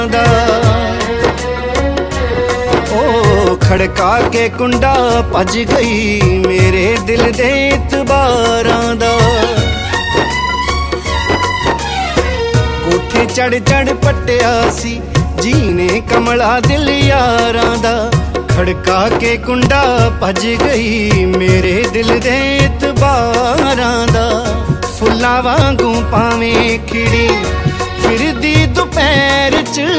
दा ओ खड़का के कुंडा भज गई मेरे दिल दे इतबारां दा। कोठे चढ़ चढ़ पट्टिया सी जीने कमला दिल यारां दा। खड़का के कुंडा भज गई मेरे दिल दे इतबारां दा। फुल्लां वांगू पावें खिड़ी फिरदी दोपहर च